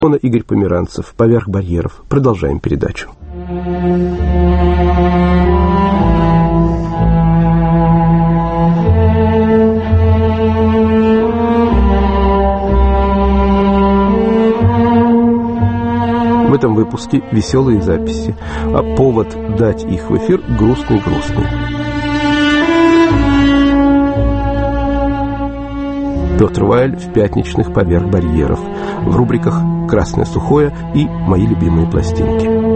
Игорь Померанцев, «Поверх барьеров». Продолжаем передачу. В этом выпуске веселые записи, а повод дать их в эфир грустный-грустный. Петр Вайль в пятничных «Поверх барьеров», в рубриках «Красное сухое» и «Мои любимые пластинки».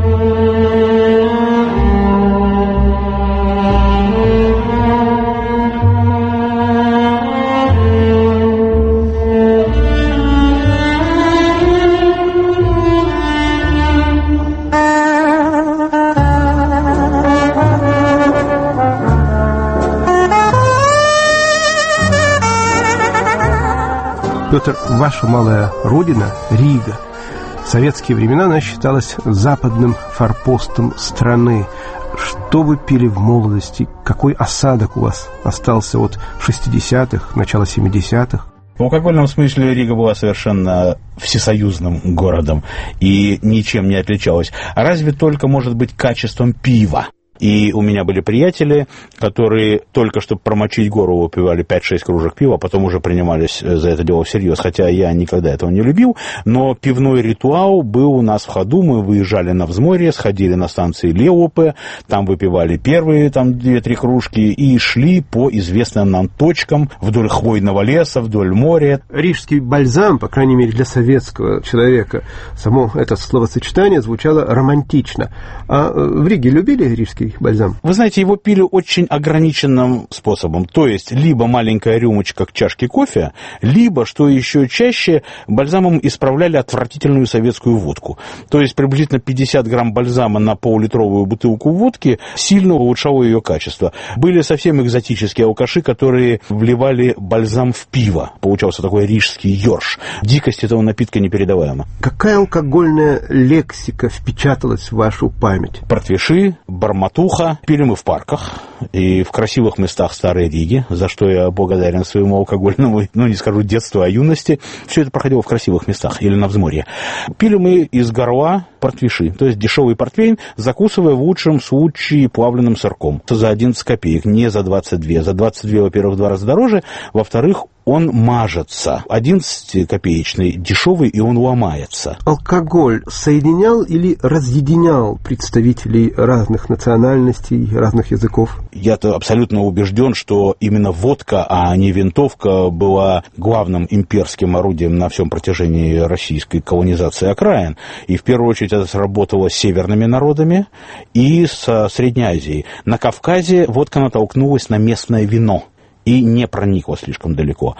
Петр, ваша малая родина, Рига, в советские времена она считалась западным форпостом страны. Что вы пили в молодости? Какой осадок у вас остался от 60-х, начала 70-х? В алкогольном смысле Рига была совершенно всесоюзным городом и ничем не отличалась. Разве только, может быть, качеством пива. И у меня были приятели, которые только чтобы промочить гору выпивали 5-6 кружек пива, а потом уже принимались за это дело всерьез, хотя я никогда этого не любил. Но пивной ритуал был у нас в ходу. Мы выезжали на взморье, сходили на станции Леопе, там выпивали первые 2-3 кружки и шли по известным нам точкам вдоль хвойного леса, вдоль моря. Рижский бальзам, по крайней мере для советского человека, само это словосочетание звучало романтично. А в Риге любили рижский бальзам? Вы знаете, его пили очень ограниченным способом. То есть, либо маленькая рюмочка к чашке кофе, либо, что еще чаще, бальзамом исправляли отвратительную советскую водку. То есть, приблизительно 50 грамм бальзама на пол-литровую бутылку водки сильно улучшало ее качество. Были совсем экзотические алкаши, которые вливали бальзам в пиво. Получался такой рижский ёрш. Дикость этого напитка непередаваема. Какая алкогольная лексика впечаталась в вашу память? Портвиши, барматуха. Пили мы в парках и в красивых местах Старой Риги, за что я благодарен своему алкогольному, не скажу детству, а юности. Все это проходило в красивых местах или на взморье. Пили мы из горла портвиши, то есть дешевый портвейн, закусывая в лучшем случае плавленным сырком. За 11 копеек, не за 22. За 22, во-первых, в 2 раза дороже, во-вторых, он мажется. 11-копеечный дешевый, и он ломается. Алкоголь соединял или разъединял представителей разных национальностей, разных языков? Я-то абсолютно убежден, что именно водка, а не винтовка, была главным имперским орудием на всем протяжении российской колонизации окраин. И в первую очередь это сработало с северными народами и со Средней Азией. На Кавказе водка натолкнулась на местное вино и не проникла слишком далеко.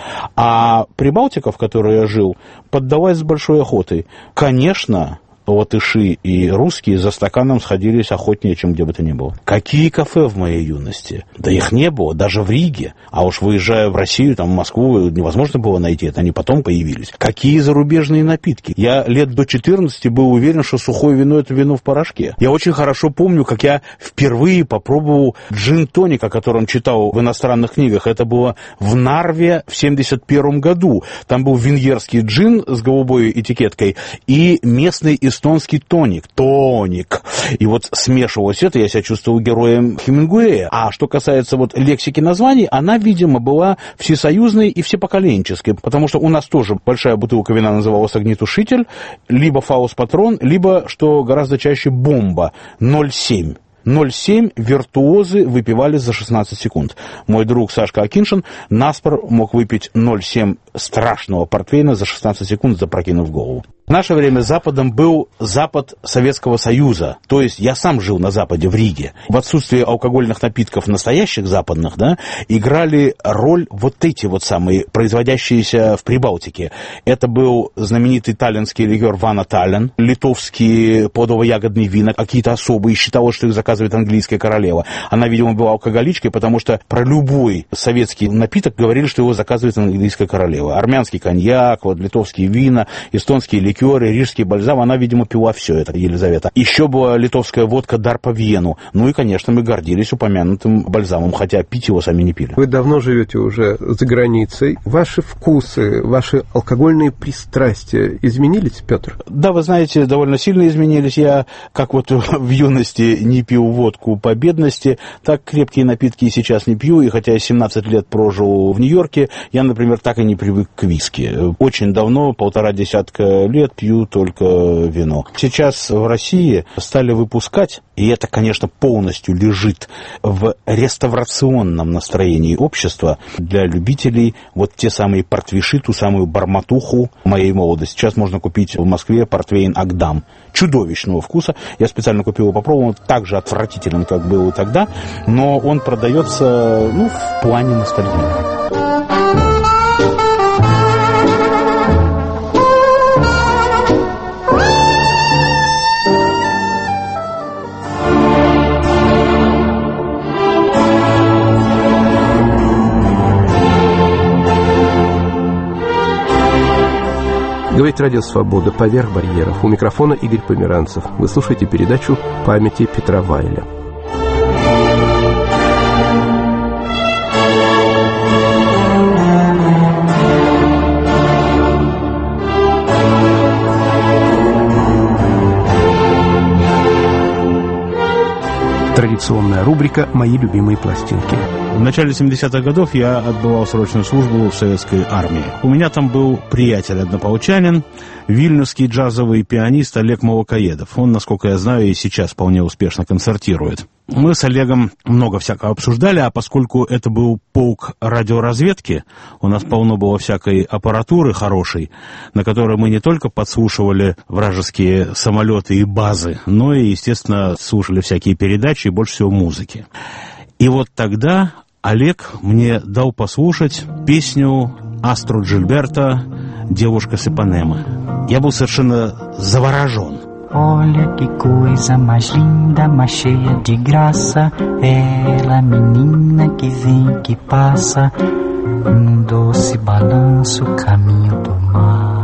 А Прибалтика, в которой я жил, поддалась с большой охотой. Конечно, латыши и русские за стаканом сходились охотнее, чем где бы то ни было. Какие кафе в моей юности? Да их не было, даже в Риге. А уж выезжая в Россию, там, в Москву, невозможно было найти это, они потом появились. Какие зарубежные напитки? Я лет до 14 был уверен, что сухое вино – это вино в порошке. Я очень хорошо помню, как я впервые попробовал джин-тоник, о котором читал в иностранных книгах. Это было в Нарве в 1971 году. Там был венгерский джин с голубой этикеткой и местный эстонский тоник. И вот смешивалось это, я себя чувствовал героем Хемингуэя. А что касается вот лексики названий, она, видимо, была всесоюзной и всепоколенческой, потому что у нас тоже большая бутылка вина называлась огнетушитель, либо фаус-патрон, либо, что гораздо чаще, бомба 0,7. 0,7 виртуозы выпивали за 16 секунд. Мой друг Сашка Акиншин наспор мог выпить 0,7 страшного портвейна за 16 секунд, запрокинув голову. В наше время Западом был Запад Советского Союза. То есть я сам жил на Западе, в Риге. В отсутствии алкогольных напитков настоящих западных, играли роль вот эти вот самые, производящиеся в Прибалтике. Это был знаменитый таллинский ликер Вана Таллин, литовские плодово-ягодные вина, какие-то особые, считалось, что их заказывает английская королева. Она, видимо, была алкоголичкой, потому что про любой советский напиток говорили, что его заказывает английская королева. Армянский коньяк, вот, литовские вина, эстонские ликеры. ликеры, рижский бальзам, она, видимо, пила все это, Елизавета. Еще была литовская водка дар по Вену. Ну и, конечно, мы гордились упомянутым бальзамом, хотя пить его сами не пили. Вы давно живете уже за границей. Ваши вкусы, ваши алкогольные пристрастия изменились, Петр? Да, вы знаете, довольно сильно изменились. Я, как вот в юности не пил водку по бедности, так крепкие напитки и сейчас не пью. И хотя я 17 лет прожил в Нью-Йорке, я, например, так и не привык к виски. Очень давно, 1,5 десятка лет, пью только вино. Сейчас в России стали выпускать, и это, конечно, полностью лежит в реставрационном настроении общества для любителей, вот те самые портвиши, ту самую барматуху моей молодости. Сейчас можно купить в Москве портвейн Агдам. Чудовищного вкуса. Я специально купил его, попробовал. Так же отвратителен, как был и тогда, но он продается, в плане ностальгии. Говорит Радио Свобода, поверх барьеров. У микрофона Игорь Померанцев. Вы слушаете передачу «Памяти Петра Вайля». Традиционная рубрика «Мои любимые пластинки». В начале 70-х годов я отбывал срочную службу в советской армии. У меня там был приятель-однополчанин, вильнюсский джазовый пианист Олег Молокоедов. Он, насколько я знаю, и сейчас вполне успешно концертирует. Мы с Олегом много всякого обсуждали, а поскольку это был полк радиоразведки, у нас полно было всякой аппаратуры хорошей, на которой мы не только подслушивали вражеские самолеты и базы, но и, естественно, слушали всякие передачи и больше всего музыки. И вот тогда Олег мне дал послушать песню Астро Джильберто «Девушка с Ипанемы». Я был совершенно заворожен. Olha que coisa mais linda, mais cheia de graça. Ela, menina que vem, que passa, num doce balanço, caminho do mar.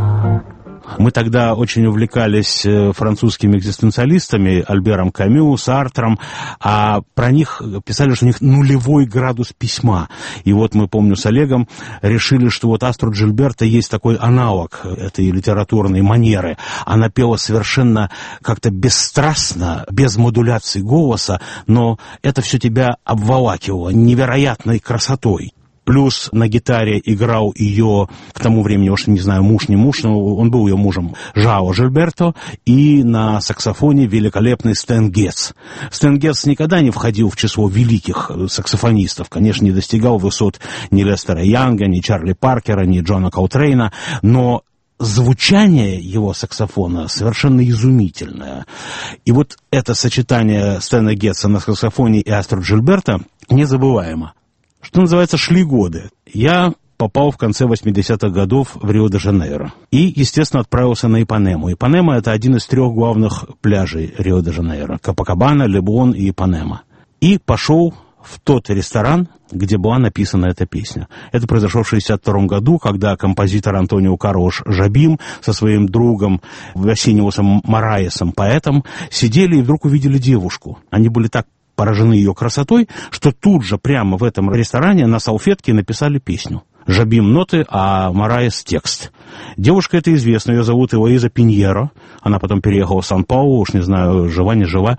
Мы тогда очень увлекались французскими экзистенциалистами, Альбером Камю, Сартром, а про них писали, что у них нулевой градус письма. И вот мы, помню, с Олегом решили, что вот Астро Джильберто есть такой аналог этой литературной манеры. Она пела совершенно как-то бесстрастно, без модуляции голоса, но это все тебя обволакивало невероятной красотой. Плюс на гитаре играл ее, к тому времени, уж не знаю, муж, не муж, но он был ее мужем, Жао Жильберто, и на саксофоне великолепный Стэн Гетц. Стэн Гетц никогда не входил в число великих саксофонистов, конечно, не достигал высот ни Лестера Янга, ни Чарли Паркера, ни Джона Колтрейна, но звучание его саксофона совершенно изумительное. И вот это сочетание Стэна Гетца на саксофоне и Астро Джильберто незабываемо. Что называется, шли годы. Я попал в конце 80-х годов в Рио-де-Жанейро. И, естественно, отправился на Ипанему. Ипанема — это один из 3 главных пляжей Рио-де-Жанейро. Копакабана, Леблон и Ипанема. И пошел в тот ресторан, где была написана эта песня. Это произошло в 1962 году, когда композитор Антонио Карлош Жабим со своим другом Васиниусом Мораесом, поэтом, сидели и вдруг увидели девушку. Они были так поражены ее красотой, что тут же прямо в этом ресторане на салфетке написали песню. Жабим ноты, а Мораес текст. Девушка эта известна, ее зовут Элоиза Пиньеро. Она потом переехала в Сан-Паулу, уж не знаю, жива, не жива.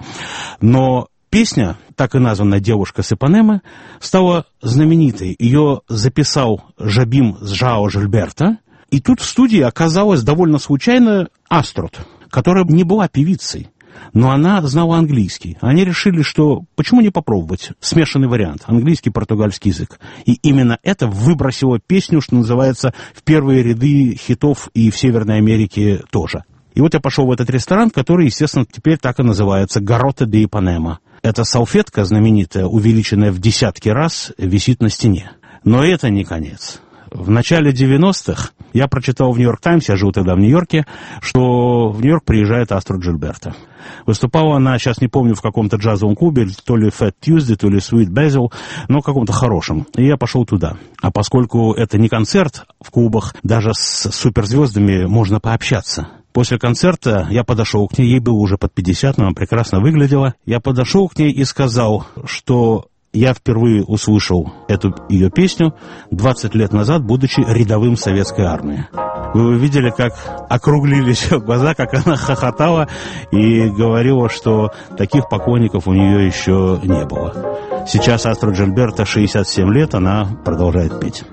Но песня, так и названная «Девушка с Ипанемы», стала знаменитой. Ее записал Жабим с Жао Жильберто. И тут в студии оказалась довольно случайно Астрид, которая не была певицей, но она знала английский. Они решили, что почему не попробовать смешанный вариант, английский, португальский язык. И именно это выбросило песню, что называется, в первые ряды хитов и в Северной Америке тоже. И вот я пошел в этот ресторан, который, естественно, теперь так и называется «Гарота де Ипанема». Эта салфетка знаменитая, увеличенная в десятки раз, висит на стене. Но это не конец. В начале 90-х я прочитал в «Нью-Йорк Таймс», я жил тогда в Нью-Йорке, что в Нью-Йорк приезжает Астро Джильберто. Выступала она, сейчас не помню, в каком-то джазовом клубе, то ли Fat Tuesday, то ли Sweet Basil, но в каком-то хорошем. И я пошел туда. А поскольку это не концерт в клубах, даже с суперзвездами можно пообщаться. После концерта я подошел к ней, ей было уже под 50, но она прекрасно выглядела. Я подошел к ней и сказал, что я впервые услышал эту ее песню 20 лет назад, будучи рядовым в советской армии. Вы видели, как округлились глаза, как она хохотала и говорила, что таких поклонников у нее еще не было. Сейчас Астрид Джильберта 67 лет, она продолжает петь.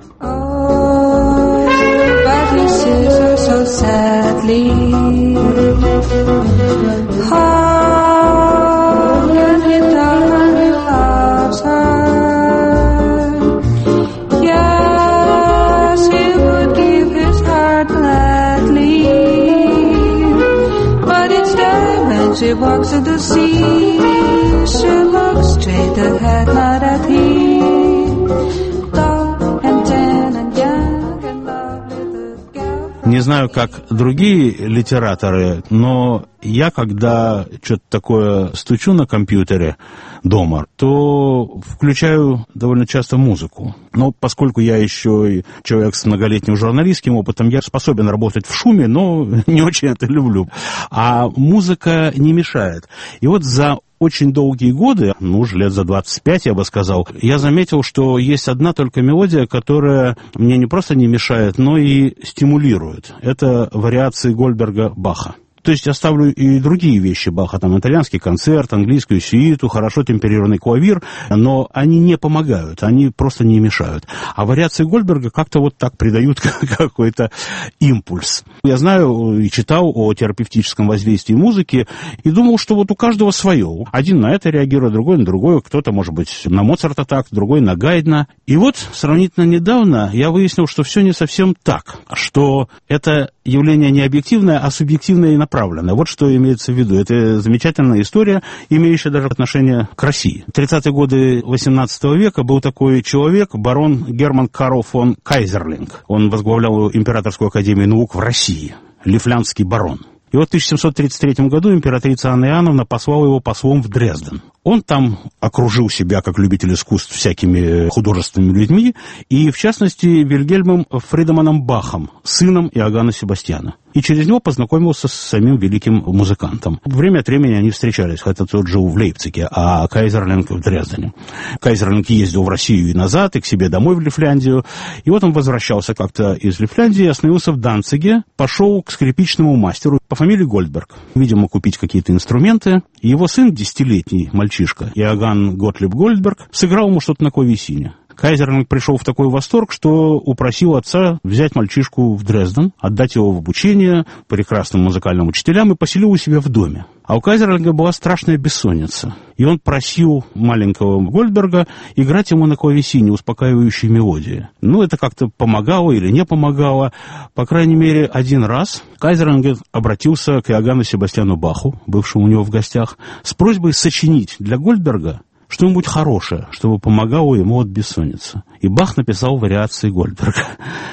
She walks to the sea, she looks straight ahead, not at him. Tall and tan and young and lovely the girl. Не знаю, как другие литераторы, но я, когда что-то такое стучу на компьютере дома, то включаю довольно часто музыку. Но поскольку я еще человек с многолетним журналистским опытом, я способен работать в шуме, но не очень это люблю. А музыка не мешает. И вот за очень долгие годы, уже лет за 25, я бы сказал, я заметил, что есть одна только мелодия, которая мне не просто не мешает, но и стимулирует. Это вариации Гольдберга Баха. То есть оставлю и другие вещи Баха, там итальянский концерт, английскую сюиту, хорошо темперированный клавир, но они не помогают, они просто не мешают. А вариации Гольдберга как-то вот так придают какой-то импульс. Я знаю и читал о терапевтическом воздействии музыки и думал, что вот у каждого свое. Один на это реагирует, другой на другое, кто-то, может быть, на Моцарта так, другой на Гайдна. И вот сравнительно недавно я выяснил, что все не совсем так, что это явление не объективное, а субъективное и направленное. Вот что имеется в виду. Это замечательная история, имеющая даже отношение к России. В 30-е годы XVIII века был такой человек, барон Герман Карл фон Кайзерлинг. Он возглавлял Императорскую академию наук в России. Лифляндский барон. И вот в 1733 году императрица Анна Иоанновна послала его послом в Дрезден. Он там окружил себя, как любитель искусств, всякими художественными людьми, и, в частности, Вильгельмом Фридеманом Бахом, сыном Иоганна Себастьяна. И через него познакомился с самим великим музыкантом. Время от времени они встречались, хотя тот жил в Лейпциге, а Кайзерлинг в Дрездене. Кайзерлинг ездил в Россию и назад, и к себе домой в Лифляндию. И вот он возвращался как-то из Лифляндии, остановился в Данциге, пошел к скрипичному мастеру по фамилии Гольдберг. Видимо, купить какие-то инструменты. И его сын, 10-летний мальчишка, Иоганн Готлиб Гольдберг, сыграл ему что-то на клавесине. Кайзерлинг пришел в такой восторг, что упросил отца взять мальчишку в Дрезден, отдать его в обучение прекрасным музыкальным учителям и поселил у себя в доме. А у Кайзерлинга была страшная бессонница. И он просил маленького Гольдберга играть ему на клавесине успокаивающие мелодии. Это как-то помогало или не помогало. По крайней мере, один раз Кайзерлинг обратился к Иоганну Себастьяну Баху, бывшему у него в гостях, с просьбой сочинить для Гольдберга что-нибудь хорошее, чтобы помогало ему от бессонницы. И Бах написал вариации Гольдберга,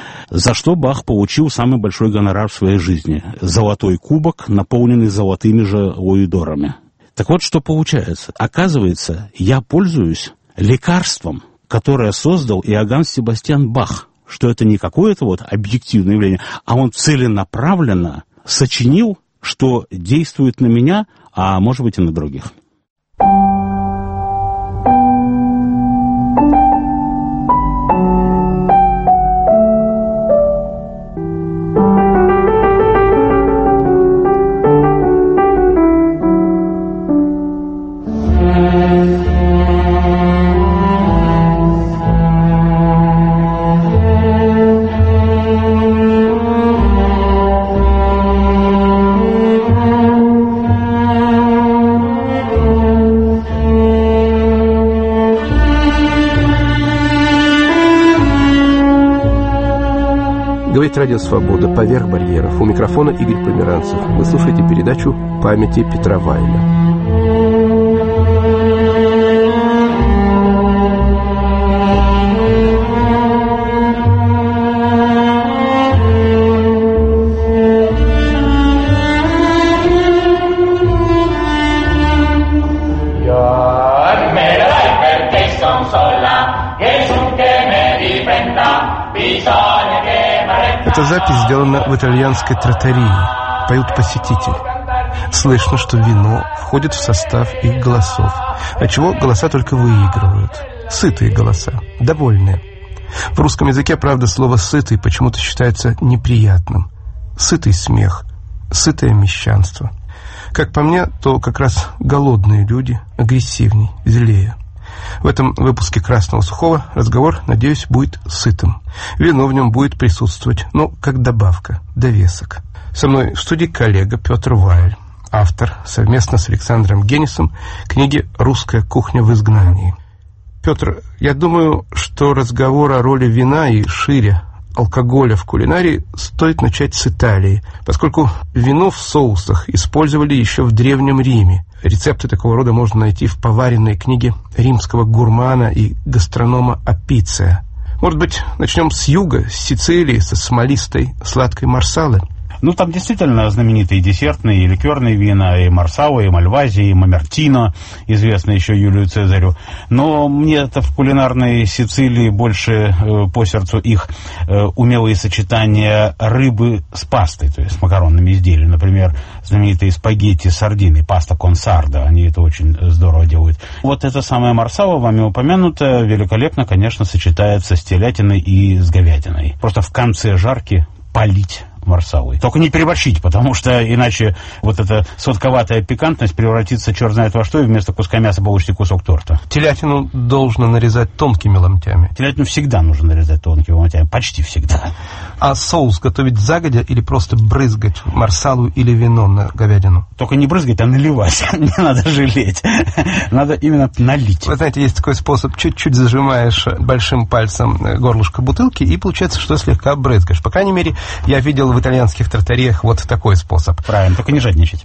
за что Бах получил самый большой гонорар в своей жизни. Золотой кубок, наполненный золотыми же луидорами. Так вот, что получается. Оказывается, я пользуюсь лекарством, которое создал Иоганн Себастьян Бах. Что это не какое-то вот объективное явление, а он целенаправленно сочинил, что действует на меня, а может быть и на других. Радио «Свобода. Поверх барьеров». У микрофона Игорь Померанцев. Вы слушаете передачу «Памяти Петра Вайля». Эта запись сделана в итальянской тротарии. как поют посетители. Слышно, что вино входит в состав их голосов, отчего голоса только выигрывают. Сытые голоса, довольные. В русском языке, правда, слово «сытый» почему-то считается неприятным. Сытый смех, сытое мещанство. Как по мне, то как раз голодные люди агрессивней, злее. В этом выпуске «Красного сухого» разговор, надеюсь, будет сытым. Вино в нем будет присутствовать, как добавка, довесок. Со мной в студии коллега Петр Вайль, автор совместно с Александром Генисом книги «Русская кухня в изгнании». Петр, я думаю, что разговор о роли вина и шире алкоголя в кулинарии стоит начать с Италии, поскольку вино в соусах использовали еще в Древнем Риме. Рецепты такого рода можно найти в поваренной книге римского гурмана и гастронома Апиция. Может быть, начнем с юга, с Сицилии, со смолистой сладкой марсалы? Там действительно знаменитые десертные и ликерные вина, и Марсала, и Мальвази, и Мамертино, известные еще Юлию Цезарю. Но мне-то в кулинарной Сицилии больше по сердцу их умелые сочетания рыбы с пастой, то есть с макаронными изделиями. Например, знаменитые спагетти с сардиной, паста кон сардо, они это очень здорово делают. Вот эта самая Марсала, вами упомянутая, великолепно, конечно, сочетается с телятиной и с говядиной. Просто в конце жарки полить марсалой. Только не переборщить, потому что иначе вот эта сладковатая пикантность превратится черт знает во что, и вместо куска мяса получите кусок торта. Телятину должно нарезать тонкими ломтями. Телятину всегда нужно нарезать тонкими ломтями, почти всегда. А соус готовить загодя или просто брызгать марсалу или вино на говядину? Только не брызгать, а наливать. Не надо жалеть. Надо именно налить. Вы знаете, есть такой способ. Чуть-чуть зажимаешь большим пальцем горлышко бутылки, и получается, что слегка брызгаешь. По крайней мере, я видел в итальянских тартариях вот такой способ. Правильно, только не жадничать.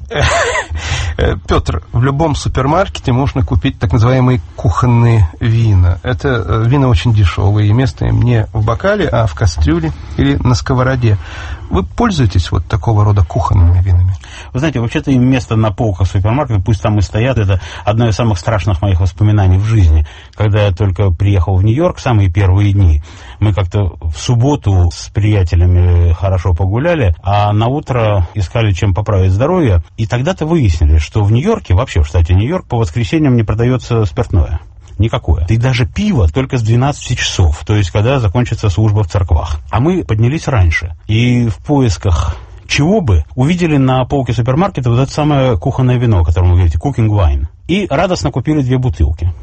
Петр, в любом супермаркете можно купить так называемые кухонные вина. Это вина очень дешевые, и место им не в бокале, а в кастрюле или на сковороде. Вы пользуетесь вот такого рода кухонными винами? Вы знаете, вообще-то им место на полках супермаркета, пусть там и стоят, это одно из самых страшных моих воспоминаний в жизни. Когда я только приехал в Нью-Йорк, самые первые дни, мы как-то в субботу с приятелями хорошо погуляли, а на утро искали, чем поправить здоровье, и тогда-то выяснили, что в Нью-Йорке, вообще в штате Нью-Йорк, по воскресеньям не продается спиртное. Никакое. И даже пиво только с 12 часов, то есть когда закончится служба в церквах. А мы поднялись раньше. И в поисках чего бы увидели на полке супермаркета вот это самое кухонное вино, о котором вы говорите, cooking wine. И радостно купили 2 бутылки.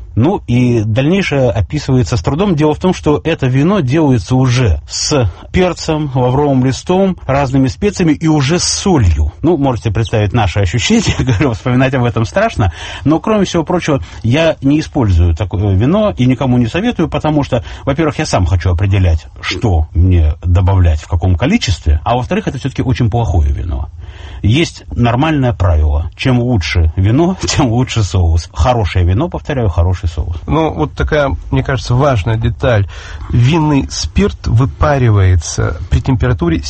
И дальнейшее описывается с трудом. Дело в том, что это вино делается уже с перцем, лавровым листом, разными специями и уже с солью. Можете представить наши ощущения, говорю, вспоминать об этом страшно. Но, кроме всего прочего, я не использую такое вино и никому не советую, потому что, во-первых, я сам хочу определять, что мне добавлять, в каком количестве, а во-вторых, это все-таки очень плохое вино. Есть нормальное правило. Чем лучше вино, тем лучше соус. Хорошее вино, повторяю, хороший соус. Вот такая, мне кажется, важная деталь. Винный спирт выпаривается при температуре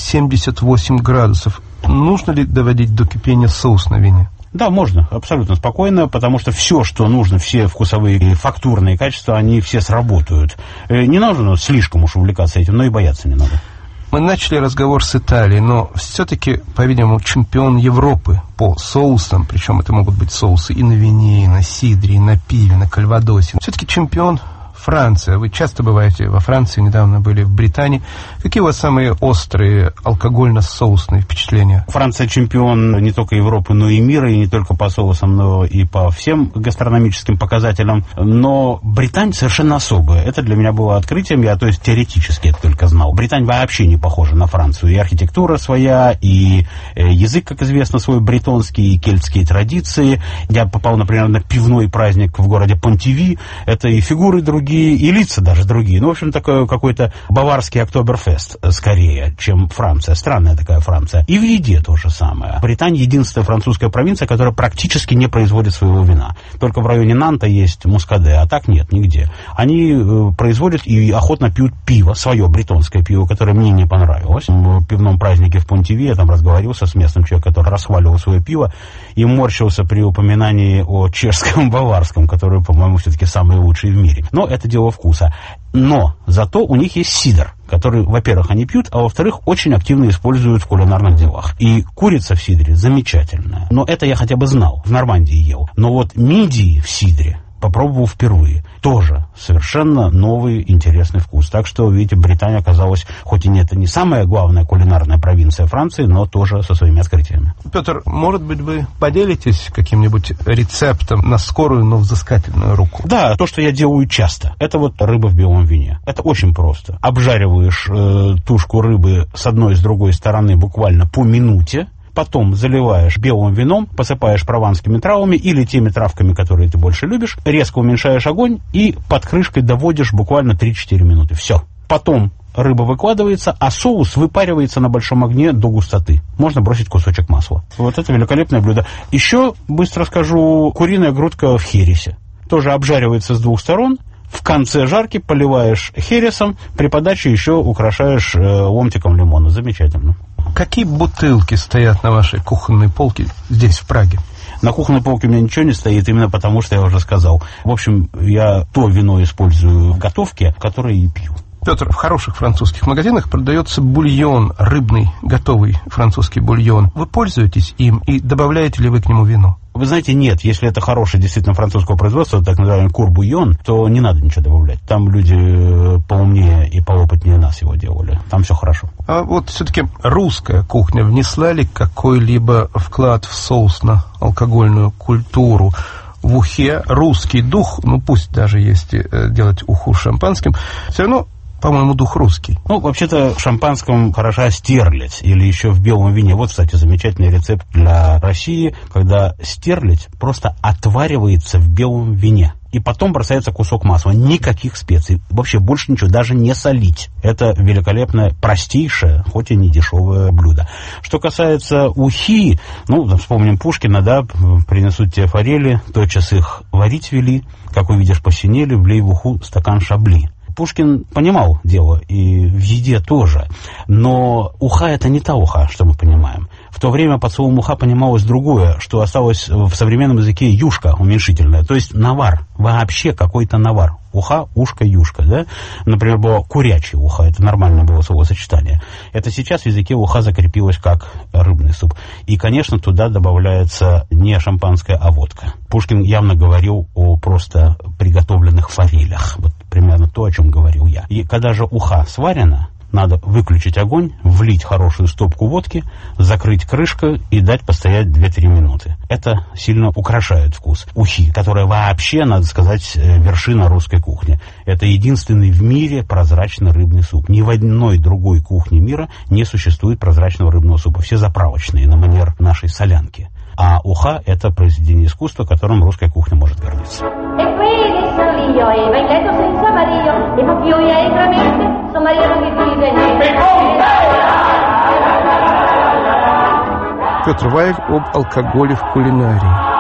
78 градусов. Нужно ли доводить до кипения соус на вине? Да, можно, абсолютно спокойно, потому что все, что нужно, все вкусовые и фактурные качества, они все сработают. Не нужно слишком уж увлекаться этим, но и бояться не надо. Мы начали разговор с Италией, но все-таки, по-видимому, чемпион Европы по соусам, причем это могут быть соусы и на вине, и на сидре, и на пиве, на кальвадосе. Все-таки чемпион Франция. Вы часто бываете во Франции, недавно были в Британии. Какие у вас самые острые алкогольно-соусные впечатления? Франция чемпион не только Европы, но и мира, и не только по соусам, но и по всем гастрономическим показателям. Но Британь совершенно особая. Это для меня было открытием, я, то есть, теоретически это только знал. Британь вообще не похожа на Францию. И архитектура своя, и язык, как известно, свой бретонский, и кельтские традиции. Я попал, например, на пивной праздник в городе Понтиви. Это и фигуры другие, и лица даже другие. В общем, такой какой-то баварский Октоберфест скорее, чем Франция. Странная такая Франция. И в еде то же самое. Британия единственная французская провинция, которая практически не производит своего вина. Только в районе Нанта есть мускаде, а так нет нигде. Они производят и охотно пьют пиво, свое бретонское пиво, которое мне не понравилось. В пивном празднике в Понтиви я там разговаривался с местным человеком, который расхваливал свое пиво и морщился при упоминании о чешском баварском, которое, по-моему, все-таки самое лучшее в мире. Но это дело вкуса. Но зато у них есть сидр, который, во-первых, они пьют, а во-вторых, очень активно используют в кулинарных делах. И курица в сидре замечательная. Но это я хотя бы знал, в Нормандии ел. Но вот мидии в сидре попробовал впервые. Тоже совершенно новый интересный вкус. Так что, видите, Британия оказалась, хоть и это не самая главная кулинарная провинция Франции, но тоже со своими открытиями. Петр, может быть, вы поделитесь каким-нибудь рецептом на скорую, но взыскательную руку? Да, то, что я делаю часто, это вот рыба в белом вине. Это очень просто. Обжариваешь тушку рыбы с одной и с другой стороны буквально по минуте, потом заливаешь белым вином, посыпаешь прованскими травами или теми травками, которые ты больше любишь, резко уменьшаешь огонь и под крышкой доводишь буквально 3-4 минуты. Все. Потом рыба выкладывается, а соус выпаривается на большом огне до густоты. Можно бросить кусочек масла. Вот это великолепное блюдо. Еще, быстро скажу, куриная грудка в хересе. Тоже обжаривается с двух сторон. В конце жарки поливаешь хересом, при подаче еще украшаешь ломтиком лимона. Замечательно. Какие бутылки стоят на вашей кухонной полке здесь, в Праге? На кухонной полке у меня ничего не стоит, именно потому, что я уже сказал. В общем, я то вино использую в готовке, которое и пью. Петр, в хороших французских магазинах продается бульон, рыбный, готовый французский бульон. Вы пользуетесь им и добавляете ли вы к нему вино? Вы знаете, нет, если это хорошее действительно французского производства, так называемый кур-бульон, то не надо ничего добавлять. Там люди поумнее и поопытнее нас его делали. Там все хорошо. А вот все-таки русская кухня внесла ли какой-либо вклад в соусно-алкогольную культуру? В ухе русский дух, ну пусть даже если делать уху шампанским, все равно, по-моему, дух русский. Ну, вообще-то в шампанском хороша стерлядь или еще в белом вине. Вот, кстати, замечательный рецепт для России, когда стерлядь просто отваривается в белом вине. И потом бросается кусок масла. Никаких специй. Вообще больше ничего. Даже не солить. Это великолепное, простейшее, хоть и не дешевое блюдо. Что касается ухи, ну, вспомним Пушкина, да, принесут тебе форели, тотчас их варить вели, как увидишь посинели, влей в уху стакан шабли. Пушкин понимал дело, и в еде тоже. Но уха — это не та уха, что мы понимаем. В то время под словом уха понималось другое, что осталось в современном языке юшка уменьшительная, то есть навар, вообще какой-то навар. Уха, ушка, юшка, да? Например, было курячье уха, это нормальное было словосочетание. Это сейчас в языке уха закрепилось как рыбный суп. И, конечно, туда добавляется не шампанское, а водка. Пушкин явно говорил о просто приготовленных форелях. Вот примерно то, о чем говорил я. И когда же уха сварена, надо выключить огонь, влить хорошую стопку водки, закрыть крышкой и дать постоять 2-3 минуты. Это сильно украшает вкус ухи, которая вообще, надо сказать, вершина русской кухни. Это единственный в мире прозрачный рыбный суп. Ни в одной другой кухне мира не существует прозрачного рыбного супа. Все заправочные, на манер нашей солянки. А уха — это произведение искусства, которым русская кухня может гордиться. Петр Вайль об алкоголе в кулинарии.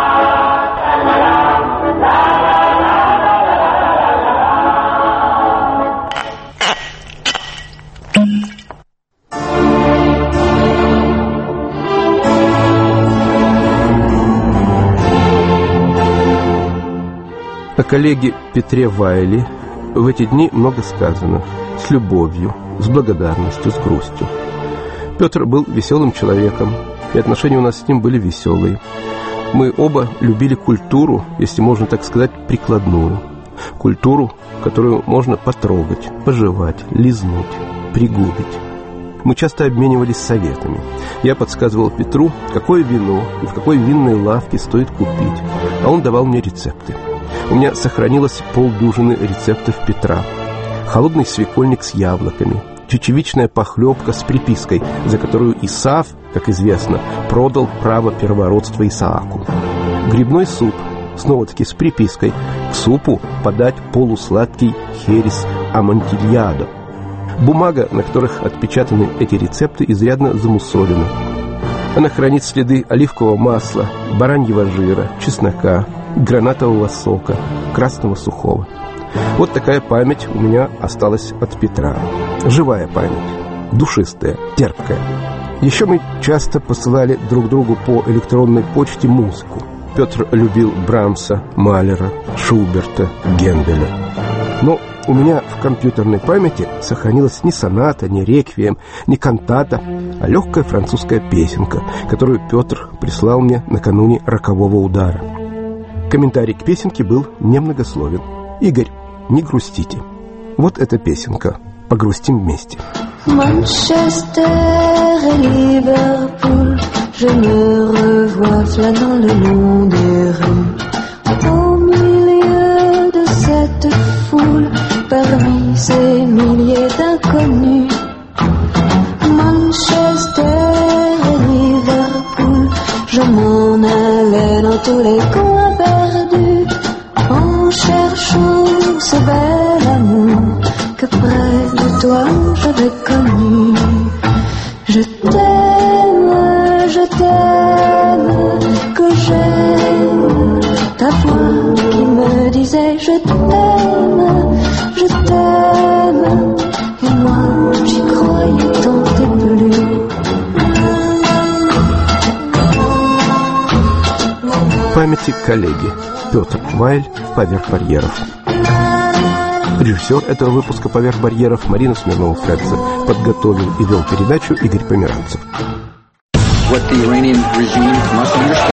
О коллеге Петре Вайле в эти дни много сказано. С любовью, с благодарностью, с грустью. Петр был веселым человеком, и отношения у нас с ним были веселые. Мы оба любили культуру, если можно так сказать, прикладную. Культуру, которую можно потрогать, пожевать, лизнуть, пригубить. Мы часто обменивались советами. Я подсказывал Петру, какое вино и в какой винной лавке стоит купить, а он давал мне рецепты. У меня сохранилось 50 рецептов Петра. Холодный свекольник с яблоками, чечевичная похлебка с припиской, за которую Исаав, как известно, продал право первородства Исааку. Грибной суп, снова-таки с припиской, к супу подать полусладкий херес амонтильядо. Бумага, на которых отпечатаны эти рецепты, изрядно замусолена. Она хранит следы оливкового масла, бараньего жира, чеснока, гранатового сока, красного сухого. Вот такая память у меня осталась от Петра. Живая память, душистая, терпкая. Еще мы часто посылали друг другу по электронной почте музыку. Петр любил Брамса, Малера, Шуберта, Генделя. Но у меня в компьютерной памяти сохранилась не соната, не реквием, не кантата, а легкая французская песенка, которую Петр прислал мне накануне рокового удара. Комментарий к песенке был немногословен. «Игорь, не грустите». Вот эта песенка. Погрустим вместе. Manchester et Liverpool, je me revois flânant le long des rues. Au milieu de cette foule, parmi ces milliers d'inconnus. Manchester et Liverpool, je m'en allais dans tous les coins perdus, en cherchant ce bel amour que près de toi j'avais connu. Je t'aime, que j'aime ta voix qui me disait je t'aime, et moi j'y croyais tant et plus. Памяти коллеги. Петр Вайль в «Поверх барьеров». Режиссер этого выпуска «Поверх барьеров» Марина Смирнова-Фредзе. Подготовил и вел передачу Игорь Померанцев.